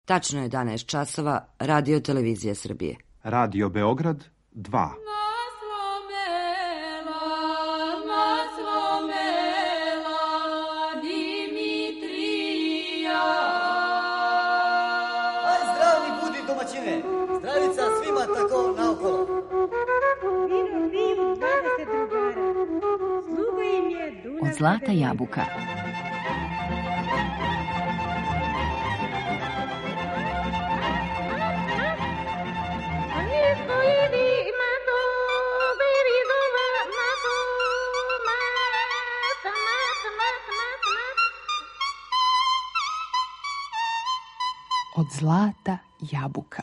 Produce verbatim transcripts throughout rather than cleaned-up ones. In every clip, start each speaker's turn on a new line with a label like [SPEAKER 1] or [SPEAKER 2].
[SPEAKER 1] Tačno je jedanaest časova, Radio Televizija Srbije.
[SPEAKER 2] Radio Beograd dva.
[SPEAKER 3] Zdravica svima tako naokolo.
[SPEAKER 4] Vino, vino, dvadeset drugara. Sluga im je Dunav.
[SPEAKER 5] Od zlata jabuka. Od zlata jabuka.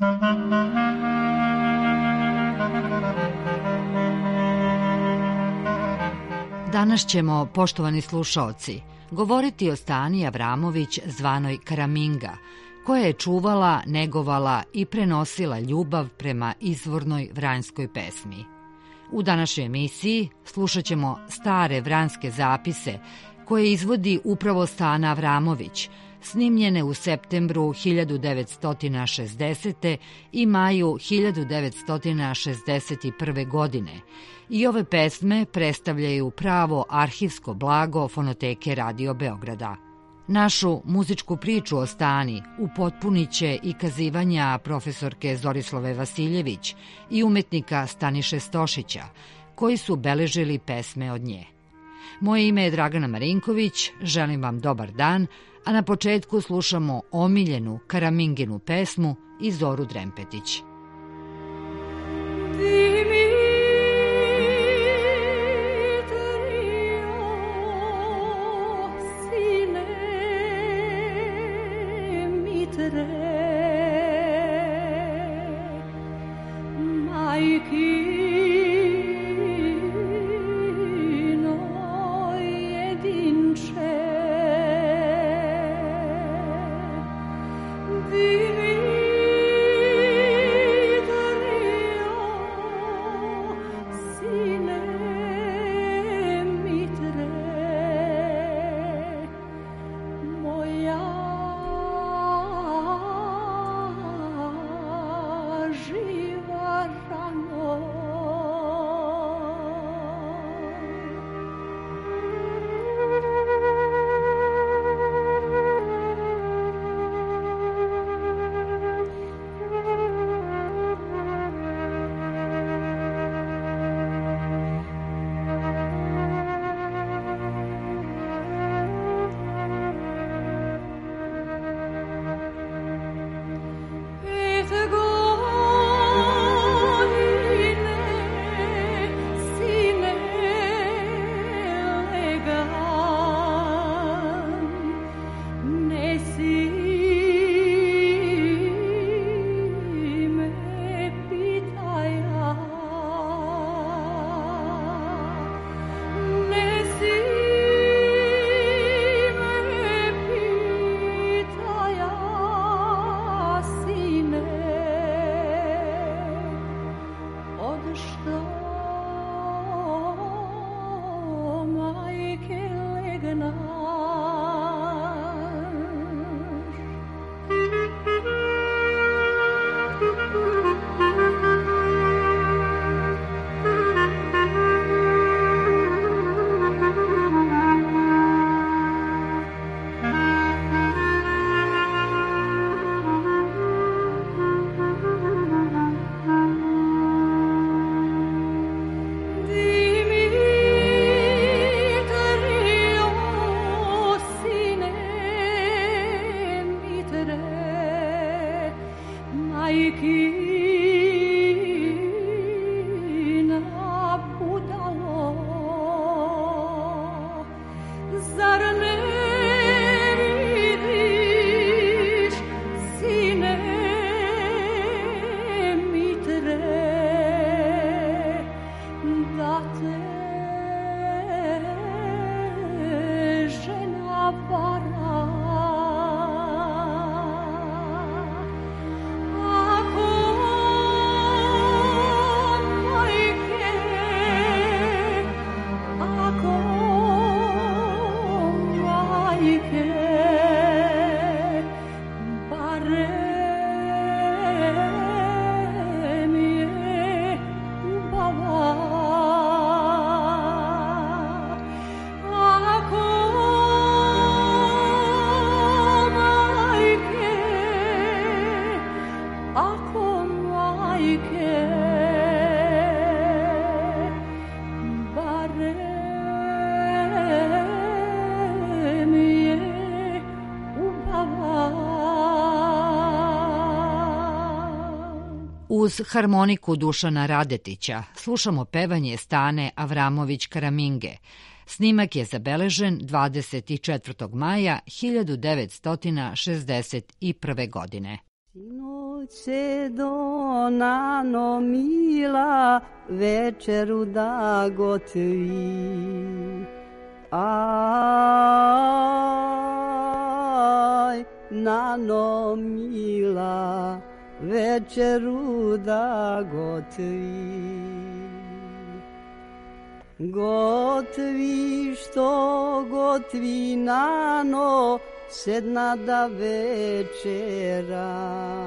[SPEAKER 6] Danas ćemo, poštovani slušaoci, govoriti o Stani Avramović zvanoj Karaminga, koja je čuvala, negovala i prenosila ljubav prema izvornoj vranjskoj pesmi. U današnjoj emisiji slušat ćemo stare vranjske zapise koje izvodi upravo Stana Avramović, snimljene u septembru hiljadu devetsto šezdesete. i maju hiljadu devetsto šezdeset prve. godine. I ove pesme predstavljaju pravo arhivsko blago Fonoteke Radio Beograda. Našu muzičku priču o Stani upotpunit će i kazivanja profesorke Zorislave Vasiljević i umetnika Staniše Stošića, koji su beležili pesme od nje. Moje ime je Dragana Marinković, želim vam dobar dan, a na početku slušamo omiljenu Karaminginu pesmu i Zoru Drempetić.
[SPEAKER 7] Ako
[SPEAKER 6] Uz harmoniku Dušana Radetića slušamo pevanje Stane Avramović Karaminge. Snimak je zabeležen dvadeset četvrtog maja hiljadu devetsto šezdeset prve. godine.
[SPEAKER 7] Sinoć se donano mila večeru da gotvi, aj, nano mila večeru da gotvi. Gotvi što gotvi nano sedna da večera,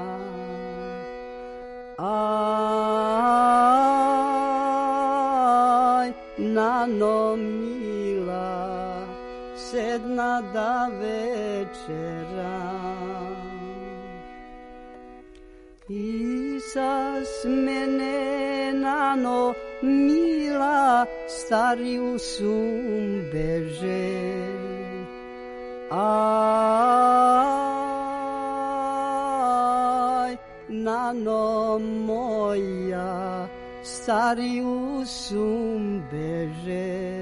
[SPEAKER 7] aj, nano mila sedna da večera. I sa smene nano mila stariju sum beže, aj, nano moja stariju sum beže.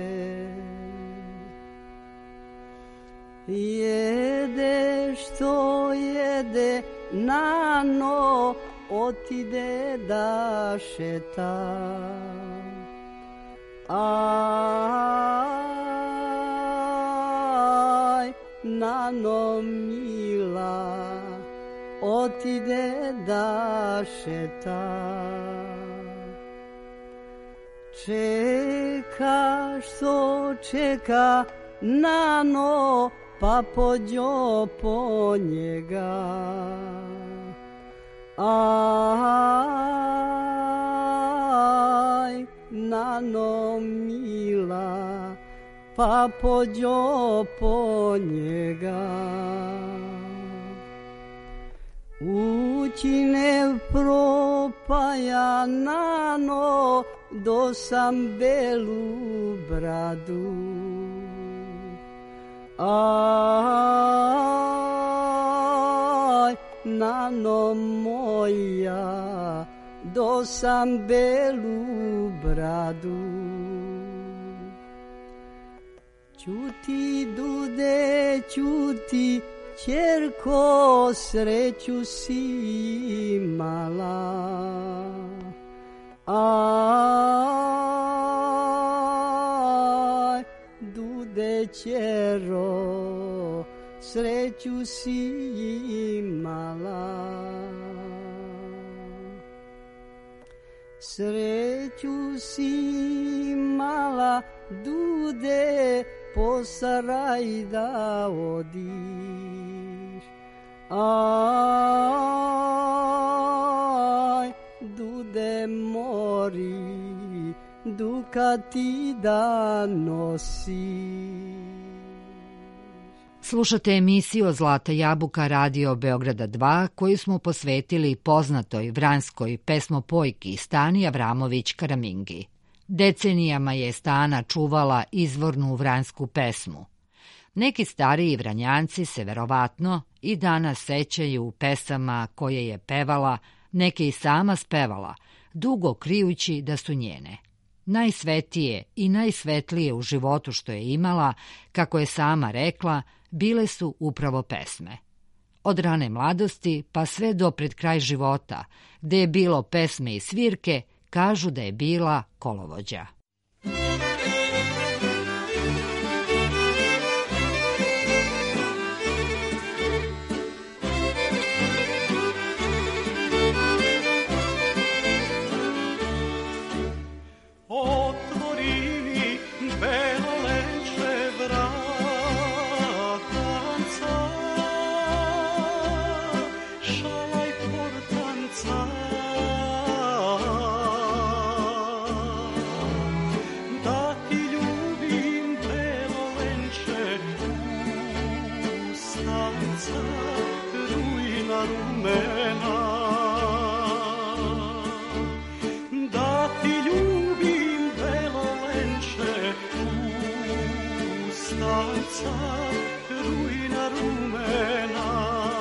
[SPEAKER 7] Jede što jede nano otide da šeta, aj, nano mila otide da šeta. Čeka što čeka nano pa pođo po njega, aj, nano mila pa pođo po njega. Ućine propaja nano do sam belu bradu, aj, nano moja do sam belu bradu. Ćuti dude, ćuti ćerko, sreću si imala, aj, dude ćero, sreću si imala. Sreću si imala, dude, po saraj da odiš, aj, dude mori, dukati da nosiš.
[SPEAKER 6] Slušate emisiju Zlata jabuka Radio Beograda dva koju smo posvetili poznatoj vranjskoj pesmopojki Stani Avramović Karamingi. Decenijama je Stana čuvala izvornu vranjsku pesmu. Neki stariji Vranjanci se verovatno i danas sećaju pesama koje je pevala, neke i sama spevala, dugo krijući da su njene. Najsvetije i najsvetlije u životu što je imala, kako je sama rekla, bile su upravo pesme. Od rane mladosti pa sve do pred kraj života, gde je bilo pesme i svirke, kažu da je bila kolovođa.
[SPEAKER 8] Šaljem rumena, da ti ljubim belo lenče ustanca rujna rumena.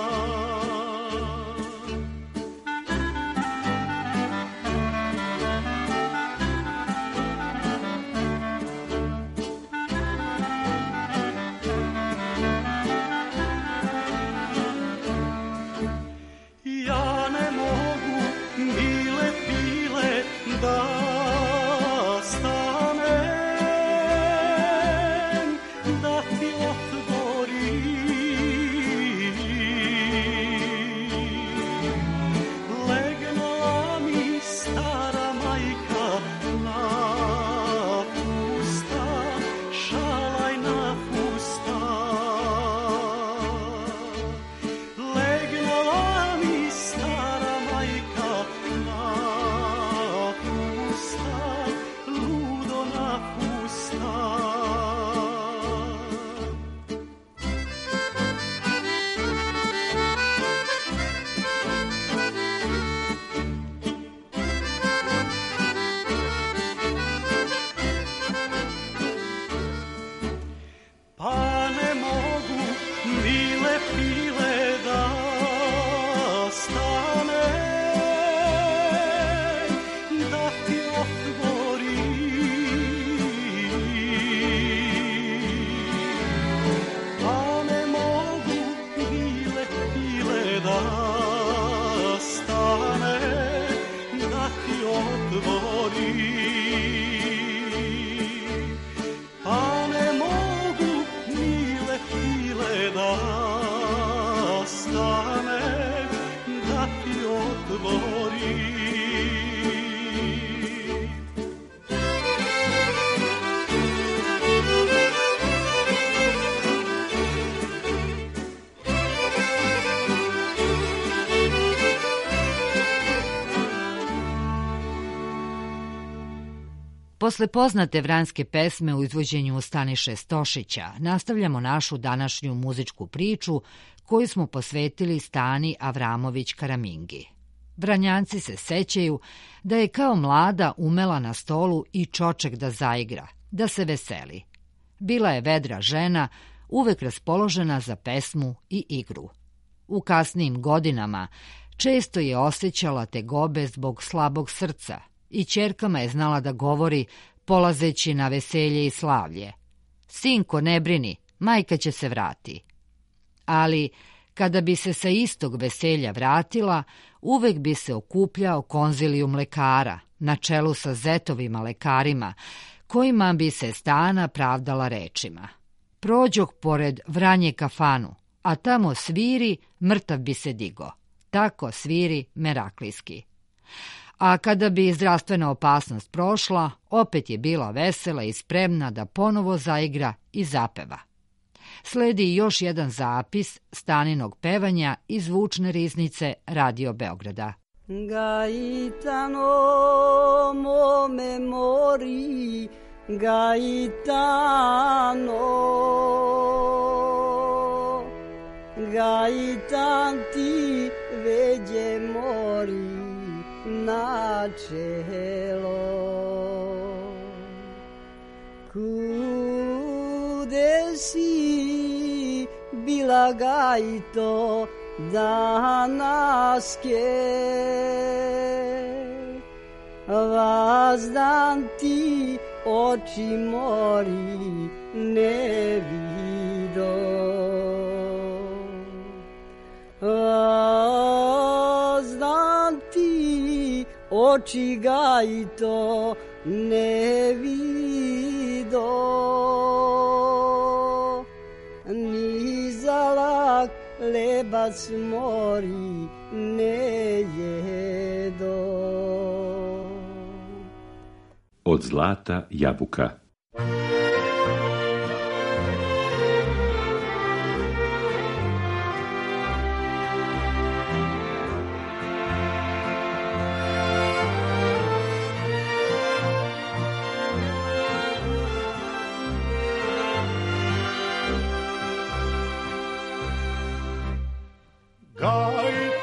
[SPEAKER 6] Posle poznate vranjske pesme u izvođenju Staniše Stošića, nastavljamo našu današnju muzičku priču koju smo posvetili Stani Avramović Karamingi. Vranjanci se sećaju da je kao mlada umela na stolu i čoček da zaigra, da se veseli. Bila je vedra žena, uvek raspoložena za pesmu i igru. U kasnijim godinama često je osjećala tegobe zbog slabog srca i ćerkama je znala da govori polazeći na veselje i slavlje. Sinko, ne brini, majka će se vrati. Ali kada bi se sa istog veselja vratila, uvek bi se okupljao konziliju mlekara, na čelu sa zetovima lekarima, kojima bi se Stana pravdala rečima. Prođoh pored Vranje kafanu, a tamo sviri, mrtav bi se digo. Tako sviri Meraklijski. A kada bi zdravstvena opasnost prošla, opet je bila vesela i spremna da ponovo zaigra i zapeva. Sledi još jedan zapis Staninog pevanja iz zvučne riznice Radio Beograda.
[SPEAKER 7] Gaitano mome mori, Gaitano, Gaitan ti veđe mori na čelo. Kude si bila Gaito danaske, vazdan ti oči mori ne vido. Vazdan ti oči Gaito ne vido. Ni zalak lebac mori ne jedo.
[SPEAKER 2] Od zlata jabuka.
[SPEAKER 8] Gaitano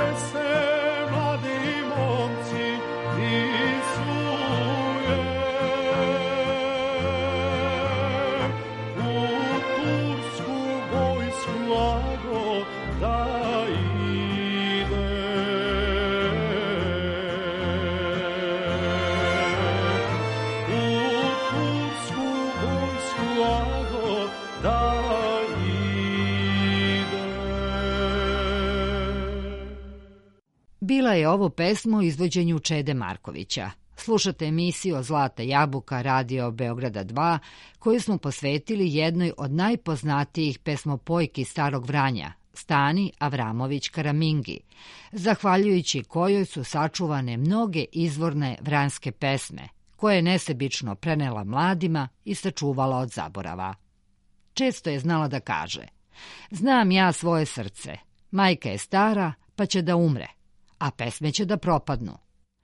[SPEAKER 6] Bila je ovo pesma o izvođenju Čede Markovića. Slušate emisiju Zlata jabuka Radio Beograda dva, koju smo posvetili jednoj od najpoznatijih pesmopojki Starog Vranja, Stani Avramović Karamingi, zahvaljujući kojoj su sačuvane mnoge izvorne vranjske pesme, koje je nesebično prenela mladima i sačuvala od zaborava. Često je znala da kaže: znam ja svoje srce, majka je stara pa će da umre, a pesme će da propadnu.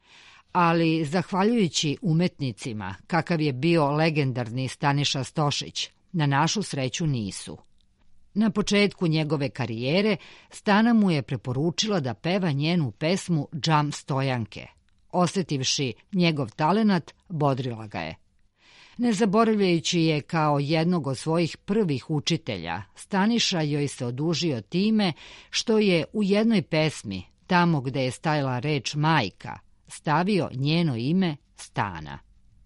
[SPEAKER 6] Ali, zahvaljujući umetnicima, kakav je bio legendarni Staniša Stošić, na našu sreću nisu. Na početku njegove karijere Stana mu je preporučila da peva njenu pesmu Džam Stojanke. Osetivši njegov talenat, bodrila ga je. Ne zaboravljajući je kao jednog od svojih prvih učitelja, Staniša joj se odužio time što je u jednoj pesmi, tamo gde je stajala reč majka, stavio njeno ime Stana.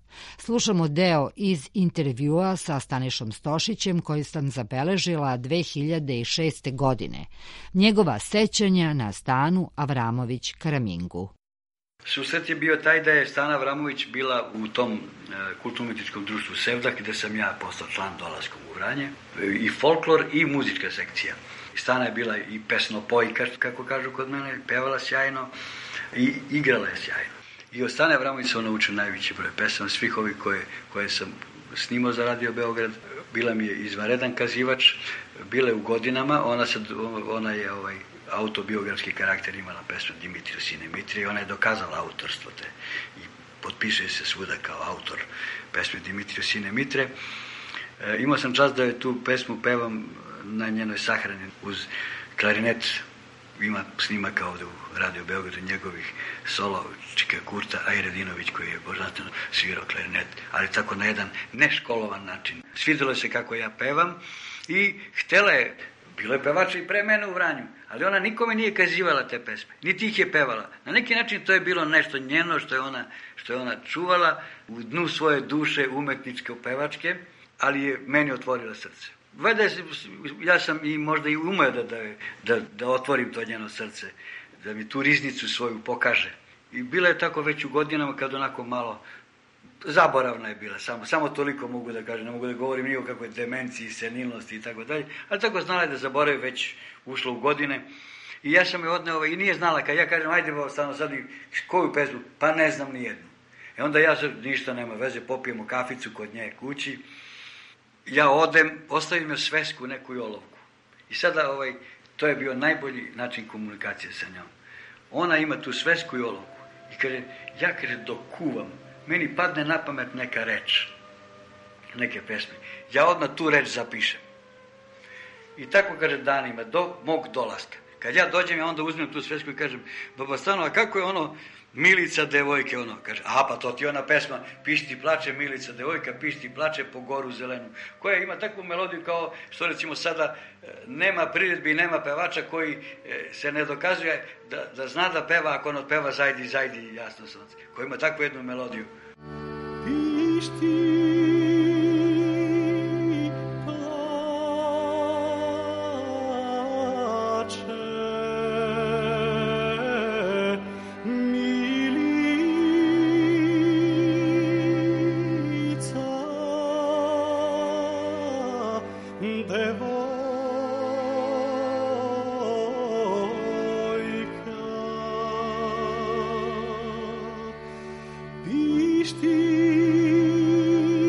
[SPEAKER 6] Slušamo deo iz intervjua sa Stanišom Stošićem koji sam zabeležila dve hiljade šeste. godine. Njegova sećanja na Stanu Avramović Karamingu.
[SPEAKER 9] Susret je bio taj da je Stana Avramović bila u tom e, kulturno-umetničkom društvu Sevdah, gde sam ja postao član dolaskom u Vranje, i folklor i muzička sekcija. Stana je bila i pesnopojka, kako kažu kod mene, pevala sjajno i igrala je sjajno. I od Stane Avramović sam naučio najveći broj pesama, svih ovih koje, koje sam snimao za Radio Beograd. Bila mi je izvanredan kazivač, bila je u godinama, ona, sad, ona je ovaj, autobiografski karakter imala pesmu Dimitriju sine Mitrije, ona je dokazala autorstvo te i potpisuje se svuda kao autor pesme Dimitriju sine Mitre. E, imao sam čast da je tu pesmu pevam na njenoj sahrani uz klarinet. Ima snimaka ovde u Radio Beogradu njegovih solo, Čika Kurta, Ajredinović koji je božanstveno svirao klarinet, ali tako na jedan neškolovan način. Svidelo se kako ja pevam i htela je, bilo je pevača i pre mene u Vranju, ali ona nikome nije kazivala te pesme, niti ih je pevala. Na neki način to je bilo nešto njeno što je ona, što je ona čuvala u dnu svoje duše umetničke pevačke, ali je meni otvorila srce. Valjda ja sam i možda i umeo da, da, da, da otvorim to njeno srce, da mi tu riznicu svoju pokaže. I bila je tako već u godinama kad onako malo zaboravna je bila, samo, samo toliko mogu da kažem, ne mogu da govorim ni o kakvoj demenciji, senilnosti i tako dalje, ali tako znala je da zaboravi, već ušla u godine. I ja sam je odneo i nije znala, kad ja kažem ajde bo stano sad koju pesmu, pa ne znam ni jednu. E onda ja sad ništa nema veze, popijemo kaficu kod nje kući. Ja odem, ostavim joj svesku, neku i olovku. I sada ovaj, to je bio najbolji način komunikacije sa njom. Ona ima tu svesku i olovku. I kaže, ja kaže, dok kuvam, meni padne na pamet neka reč, neke pesme. Ja odmah tu reč zapišem. I tako, kaže, danima, do mog dolaska. Kad ja dođem, ja onda uzmem tu svesku i kažem, baba Stano, a kako je ono Milica devojke, ono, kaže, aha, pa to ti ona pesma, pišti plače Milica devojka, pišti plače po goru zelenu, koja ima takvu melodiju kao što recimo sada nema priredbi, nema pevača koji se ne dokazuje da, da zna da peva ako on otpeva zajdi, zajdi, jasno sunce, koja ima takvu jednu melodiju.
[SPEAKER 8] Pišti Pišti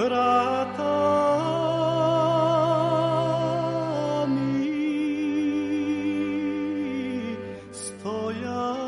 [SPEAKER 8] vrata mi stojana.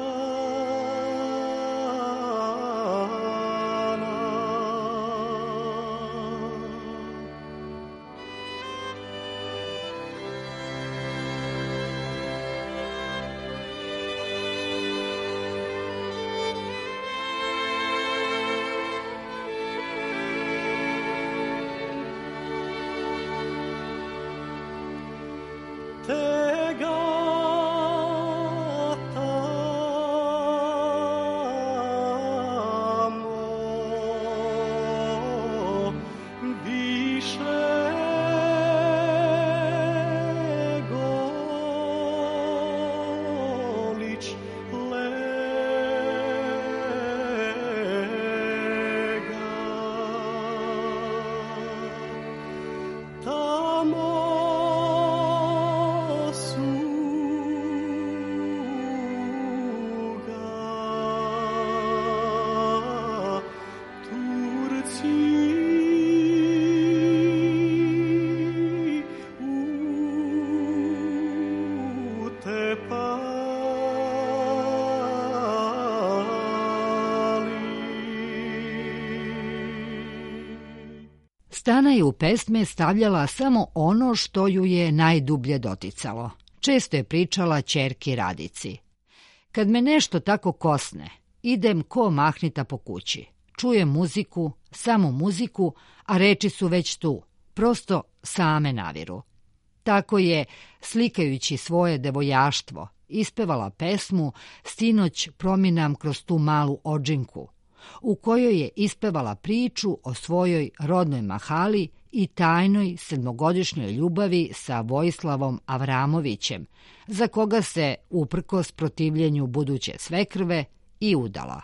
[SPEAKER 6] Stana je u pesme stavljala samo ono što ju je najdublje doticalo. Često je pričala ćerki Radici. Kad me nešto tako kosne, idem ko mahnita po kući. Čujem muziku, samo muziku, a reči su već tu, prosto same naviru. Tako je, slikajući svoje devojaštvo, ispevala pesmu Sinoć prominam kroz tu malu odžinku, u kojoj je ispevala priču o svojoj rodnoj mahali i tajnoj sedmogodišnjoj ljubavi sa Vojislavom Avramovićem, za koga se, uprkos protivljenju buduće svekrve, i udala.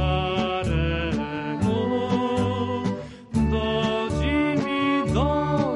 [SPEAKER 10] Dođi mi do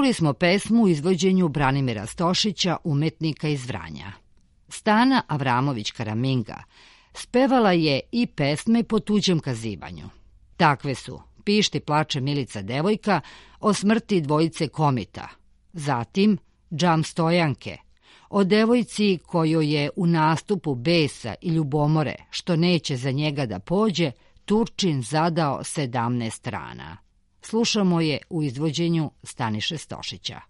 [SPEAKER 6] Čuli smo pesmu u izvođenju Branimira Stošića, umetnika iz Vranja. Stana Avramović Karaminga spevala je i pesme po tuđem kazivanju. Takve su Pišti plače Milica devojka o smrti dvojice komita, zatim Džam stojanke, o devojci kojoj je u nastupu besa i ljubomore, što neće za njega da pođe, Turčin zadao sedamnaest rana. Slušamo je u izvođenju Staniše Stošića.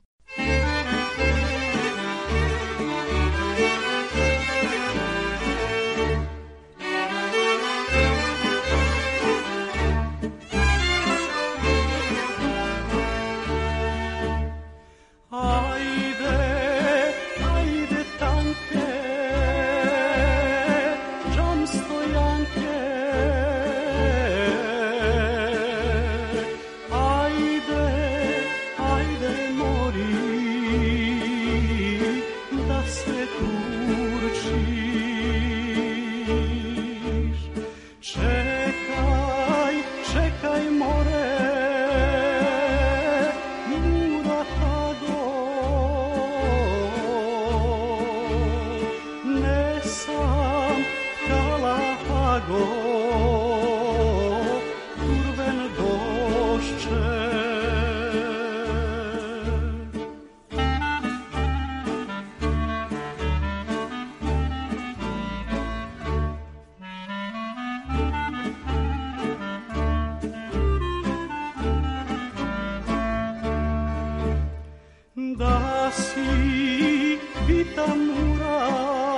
[SPEAKER 8] Da si Vitamura,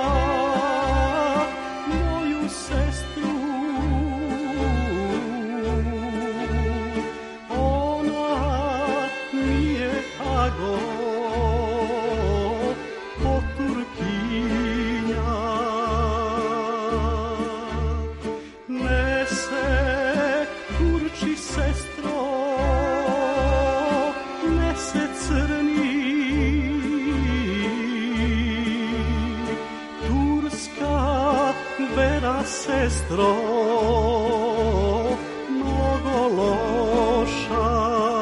[SPEAKER 8] moju sestru, ona mi je Hago po Turkinja. Ne se kurči sestro, ne se crni, vera sestro, mnogo loša.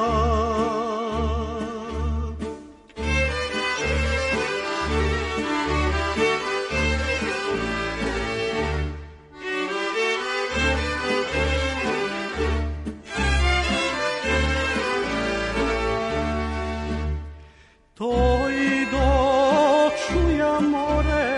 [SPEAKER 8] To i dočuja more,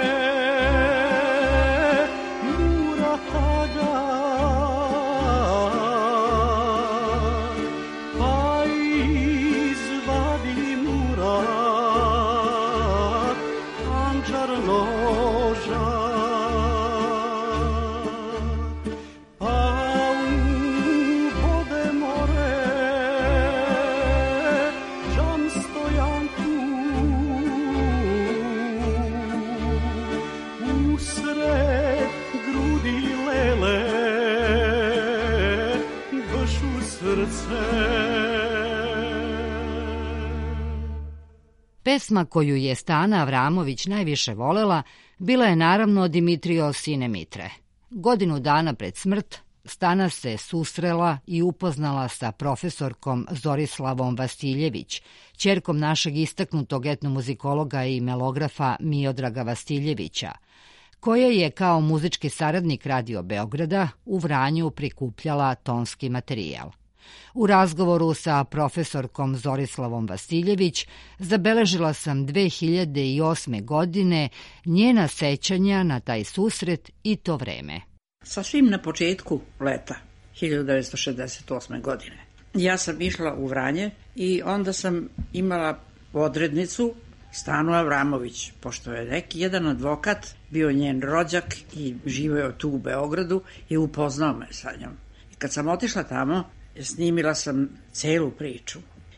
[SPEAKER 6] Pesma koju je Stana Avramović najviše volela bila je naravno Dimitrije sine Mitre. Godinu dana pred smrt Stana se susrela i upoznala sa profesorkom Zorislavom Vasiljević, ćerkom našeg istaknutog etnomuzikologa i melografa Miodraga Vasiljevića, koja je kao muzički saradnik Radio Beograda u Vranju prikupljala tonski materijal. U razgovoru sa profesorkom Zorislavom Vasiljević zabeležila sam dve hiljade osme. godine njena sećanja na taj susret i to vreme.
[SPEAKER 10] Sasvim na početku leta hiljadu devetsto šezdeset osme. godine. Ja sam išla u Vranje i onda sam imala odrednicu Stanu Avramović, pošto je neki jedan advokat bio njen rođak i živeo tu u Beogradu i upoznao me sa njom. I kad sam otišla tamo, snimila sam celu priču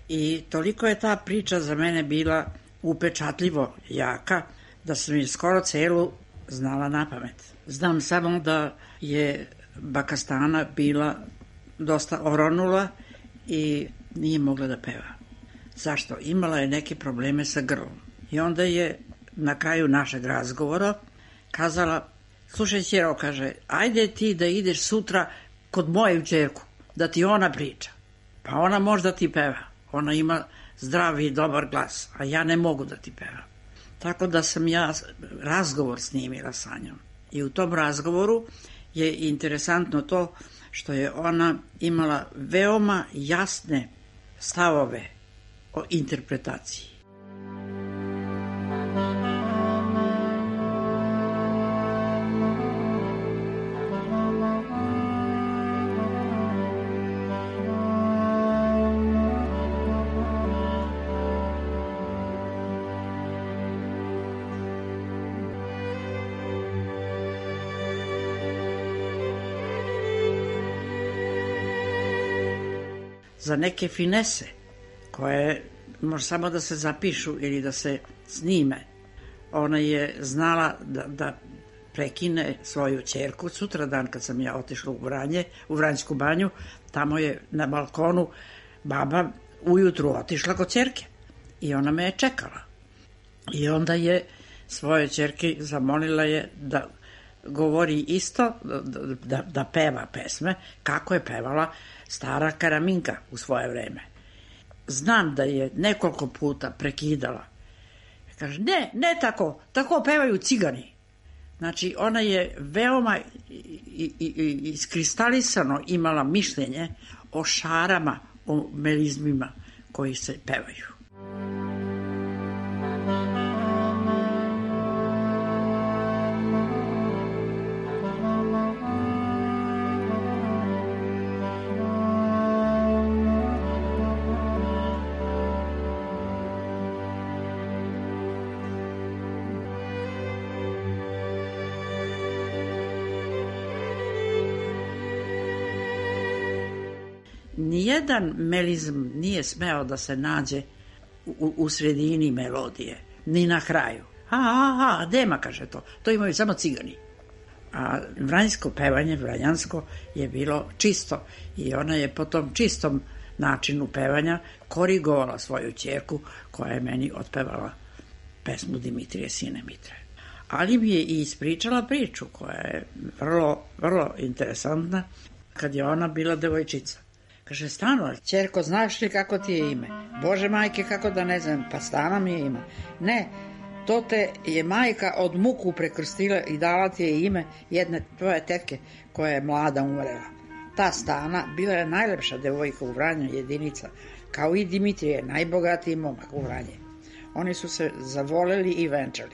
[SPEAKER 10] i toliko je ta priča za mene bila upečatljivo jaka da sam je skoro celu znala napamet. Znam samo da je baka Stana bila dosta oronula i nije mogla da peva. Zašto? Imala je neke probleme sa grlom. I onda je na kraju našeg razgovora kazala, slušaj ćero, kaže, ajde ti da ideš sutra kod moju ćerku, da ti ona priča. Pa ona možda ti peva. Ona ima zdravi i dobar glas, a ja ne mogu da ti pevam. Tako da sam ja razgovor snimila sa njom. I u tom razgovoru je interesantno to što je ona imala veoma jasne stavove o interpretaciji. Za neke finese koje može samo da se zapišu ili da se snime, ona je znala da, da prekine svoju ćerku. Sutradan kad sam ja otišla u Vranje, u Vranjsku banju, tamo je na balkonu baba ujutru otišla kod ćerke i ona me je čekala. I onda je svoje ćerki zamolila je da govori isto, da, da, da peva pesme kako je pevala stara Karaminka u svoje vreme. Znam da je nekoliko puta prekidala. Kaže, ne, ne tako, tako pevaju cigani. Znači, ona je veoma i, i, i, iskristalisano imala mišljenje o šarama, o melizmima koji se pevaju. Nijedan melizm nije smeo da se nađe u, u sredini melodije, ni na kraju. A, a, a, dema, kaže to. To imaju samo cigani. A vranjsko pevanje, vranjansko, je bilo čisto i ona je po tom čistom načinu pevanja korigovala svoju ćerku koja je meni otpevala pesmu Dimitrije, sine Mitre. Ali mi je i ispričala priču koja je vrlo, vrlo interesantna kad je ona bila devojčica. Kaže, Stano, ćerko, znaš li kako ti je ime? Bože majke, kako da ne znam, pa Stana mi je ime. Ne, to te je majka od muku prekrstila i dala ti je ime jedne tvoje tetke koja je mlada umrela. Ta Stana bila je najlepša devojka u Vranju, jedinica, kao i Dimitrije, najbogatiji momak u Vranje. Oni su se zavoleli i venčali.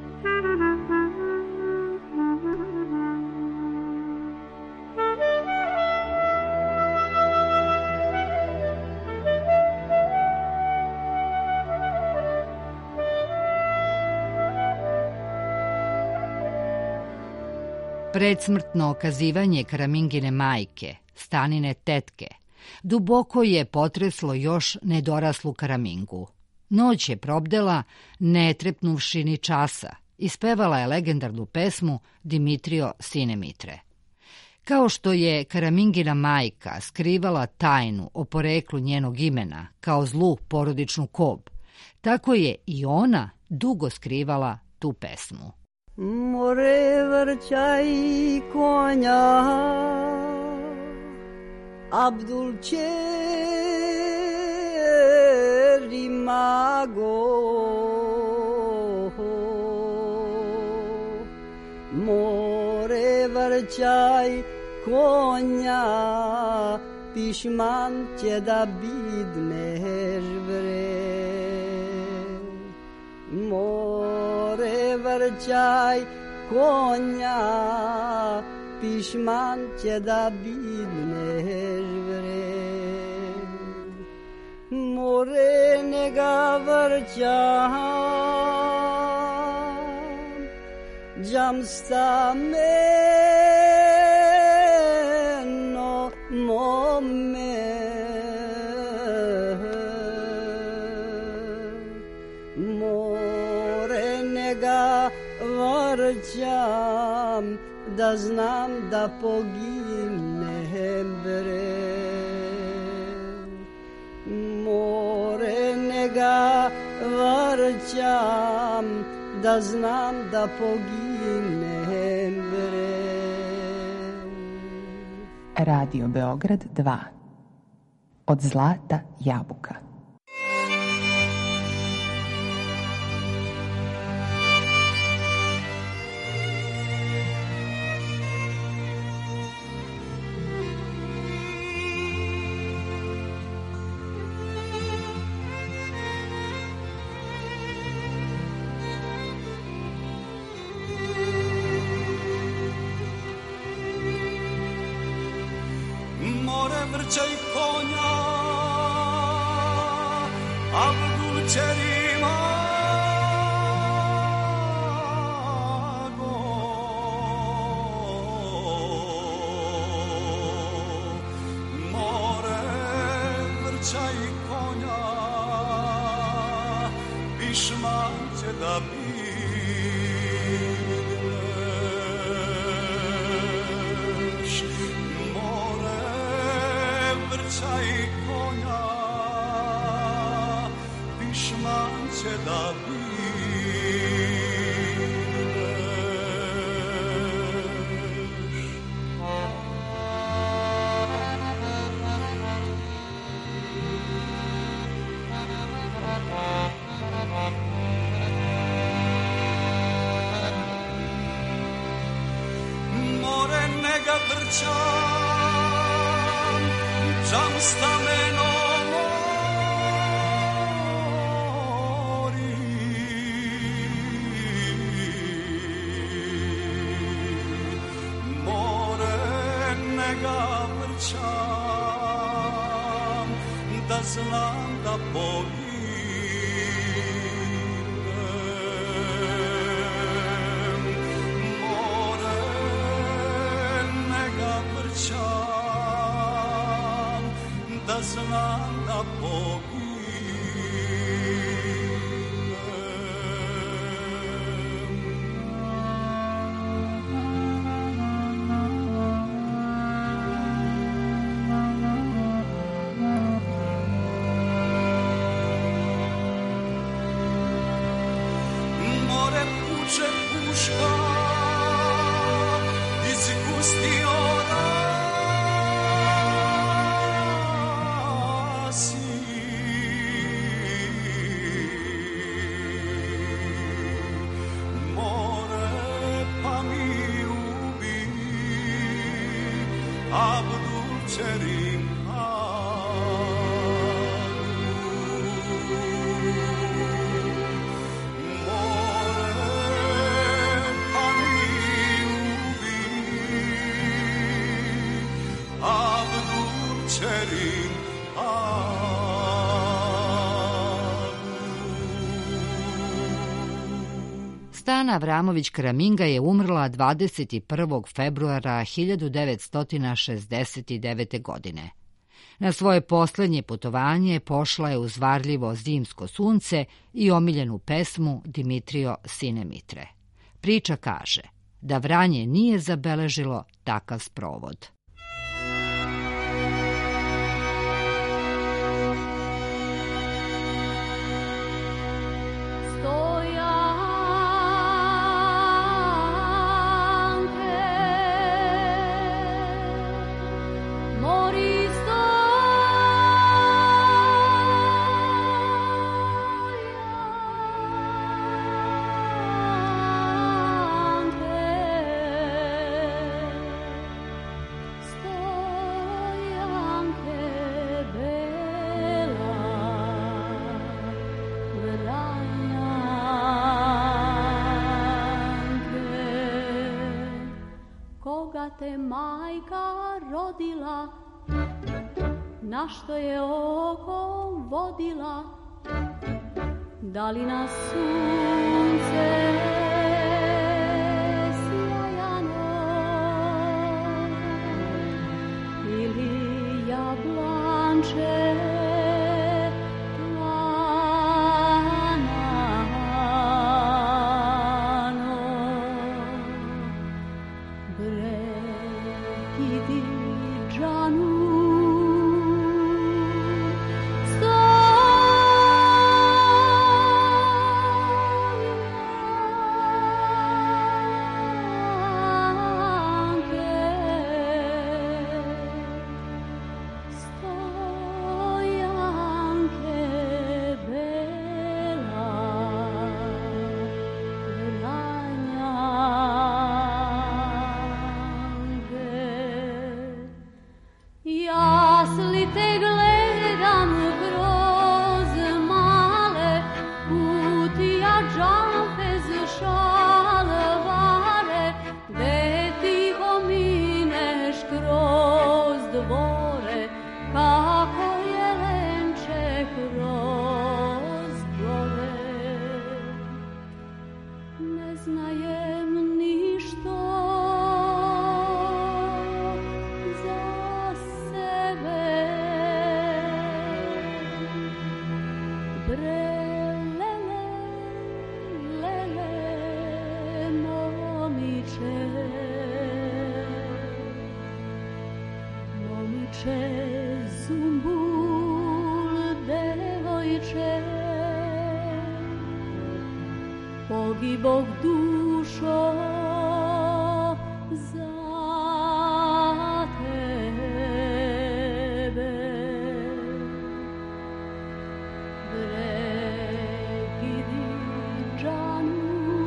[SPEAKER 6] Predsmrtno okazivanje Karamingine majke, Stanine tetke, duboko je potreslo još nedoraslu Karamingu. Noć je probdela, ne trepnuvši ni časa, ispevala je legendarnu pesmu Dimitrio, sine Mitre. Kao što je Karamingina majka skrivala tajnu o poreklu njenog imena kao zlu porodičnu kob, tako je i ona dugo skrivala tu pesmu.
[SPEAKER 7] More vrća i konja, Abdul čeri mago. More vrća i konja, pišman će da bidneš bre. More vrćaj konja, pišman će da bidneš bre. More nega vrća, džamsta meno mome. Vrćam da znam da poginem bre. More nega vrćam da znam da poginem bre.
[SPEAKER 5] Radio Beograd dva. Od zlata jabuka.
[SPEAKER 8] vrćaj konja, Abdul Ćerima Pišman će da vidiš, more vrća i konja, pišman će da ga vrćam, džam stameno mori. More ne ga vrćam, da znam da poginem. Da znam da poginem. More puče puška iz gustiora, Abdul Ćerim more pa mi ubi, Abdul Ćerim
[SPEAKER 6] Stana Avramović Karaminga je umrla dvadeset prvog februara hiljadu devetsto šezdeset devete. godine. Na svoje poslednje putovanje pošla je uz varljivo zimsko sunce i omiljenu pesmu Dimitrio Sine Mitre. Priča kaže da Vranje nije zabeležilo takav sprovod.
[SPEAKER 11] Te majka rodila, na što je oko vodila, da li na sunce sjajano ili jablanče
[SPEAKER 12] Stoja
[SPEAKER 11] devojče, zumbul, devojče, pogiboh dušo za tebe. Prekidi džanu,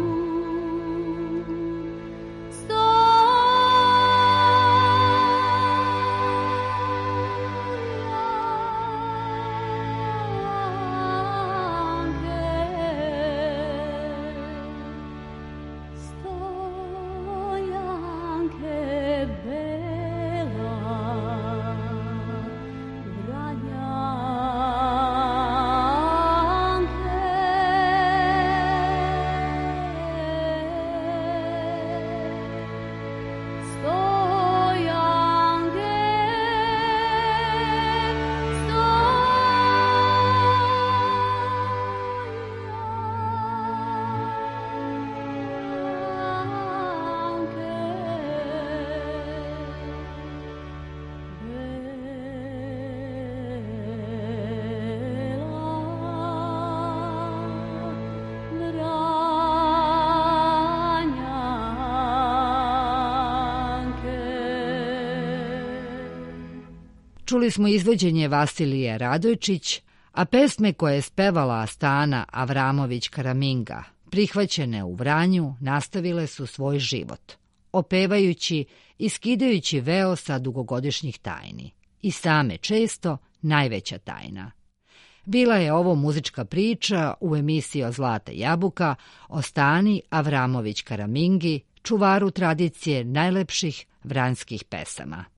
[SPEAKER 6] Čuli smo izvođenje Vasilije Radojčić, a pesme koje je spevala Astana Avramović Karaminga, prihvaćene u Vranju, nastavile su svoj život, opevajući i skidajući veo sa dugogodišnjih tajni. I same često najveća tajna. Bila je ovo muzička priča u emisiji o Zlata jabuka o Stani Avramović Karamingi, čuvaru tradicije najlepših vranjskih pesama.